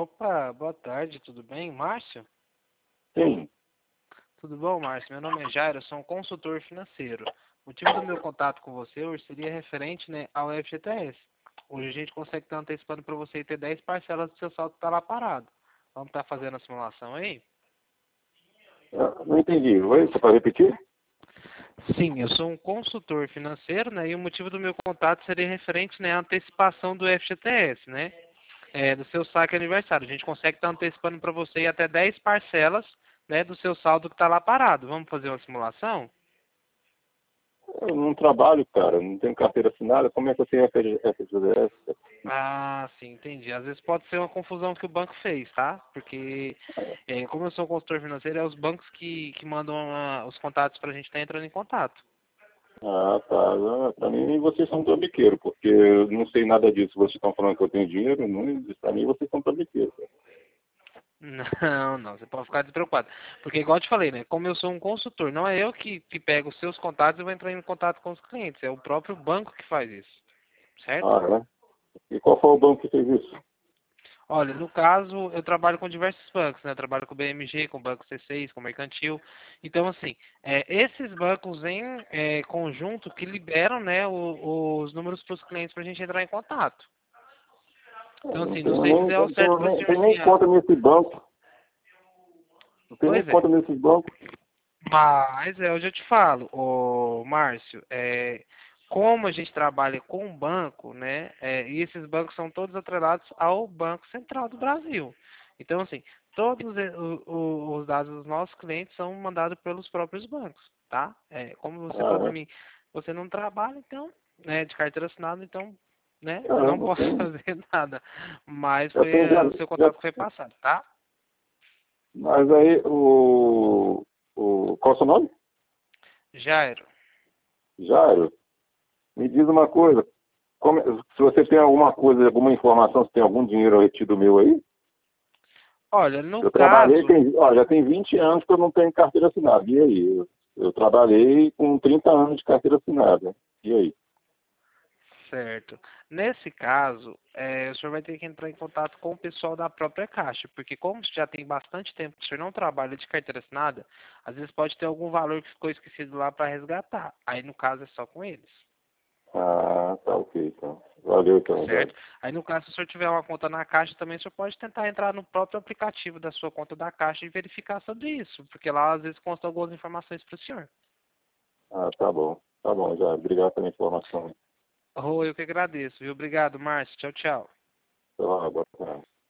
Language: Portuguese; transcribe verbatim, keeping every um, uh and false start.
Opa, boa tarde, tudo bem? Márcio? Sim. Tudo bom, Márcio? Meu nome é Jairo, eu sou um consultor financeiro. O motivo do meu contato com você hoje seria referente, né, ao F G T S. Hoje a gente consegue estar antecipando para você ter dez parcelas do seu saldo que está lá parado. Vamos estar fazendo a simulação aí? Eu não entendi. Oi, você pode repetir? Sim, eu sou um consultor financeiro, né, e o motivo do meu contato seria referente, né, à antecipação do F G T S, né, é, do seu saque aniversário. A gente consegue estar antecipando para você até dez parcelas, né, do seu saldo que está lá parado. Vamos fazer uma simulação? Eu não trabalho, cara. Não tenho carteira assinada. Como é que eu tenho F G T S? Ah, sim, entendi. Às vezes pode ser uma confusão que o banco fez, tá? Porque, é, como eu sou um consultor financeiro, é os bancos que, que mandam ah, os contatos para a gente estar entrando em contato. Ah, tá. Ah, pra mim, vocês são trambiqueiros, porque eu não sei nada disso. Vocês estão falando que eu tenho dinheiro. Não, pra mim, vocês são trambiqueiros. Não, não, você pode ficar despreocupado. Porque, igual eu te falei, né? Como eu sou um consultor, não é eu que, que pego os seus contatos e vou entrar em contato com os clientes. É o próprio banco que faz isso. Certo? Ah, é? E qual foi o banco que fez isso? Olha, no caso, eu trabalho com diversos bancos, né? Eu trabalho com o B M G, com o Banco C seis, com o Mercantil. Então, assim, é, esses bancos em é, conjunto que liberam, né, o- os números para os clientes para a gente entrar em contato. Eu Então, não assim, não tenho sei se nem, é o não certo tenho para o nem, senhor tenho nem enviar. conta nesse banco. Não tenho nem Pois é. conta nesses bancos. Mas é, hoje eu te falo, ô Márcio, é, como a gente trabalha com um banco, né, é, e esses bancos são todos atrelados ao Banco Central do Brasil. Então, assim, todos e- o- o- os dados dos nossos clientes são mandados pelos próprios bancos, tá? É, como você falou Ah, para é? mim, você não trabalha, então, né, de carteira assinada, então, né, Ah, eu não não posso tenho. fazer nada. Mas Já foi, tenho, eh, já, o seu já, contato foi passado, tá? mas aí, o, o... Qual é o seu nome? Jairo. Jairo. Me diz uma coisa. Como é- se você tem alguma coisa, alguma informação, se tem algum dinheiro retido meu aí? Olha, no Eu trabalhei, caso. tem, ó, já tem vinte anos que eu não tenho carteira assinada. E aí? Eu, eu trabalhei com trinta anos de carteira assinada. E aí? Certo. Nesse caso, é, o senhor vai ter que entrar em contato com o pessoal da própria Caixa, porque como já tem bastante tempo que o senhor não trabalha de carteira assinada, às vezes pode ter algum valor que ficou esquecido lá para resgatar. Aí, no caso, é só com eles. Ah, tá ok, então. Valeu, então, Jairo. Certo? Aí, no caso, se o senhor tiver uma conta na Caixa também, o senhor pode tentar entrar no próprio aplicativo da sua conta da Caixa e verificar sobre isso, porque lá, às vezes, constam algumas informações para o senhor. Ah, tá bom. Tá bom, Jairo. Obrigado pela informação. Oh, eu que agradeço, viu? Obrigado, Márcio. Tchau, tchau. Então, boa tarde.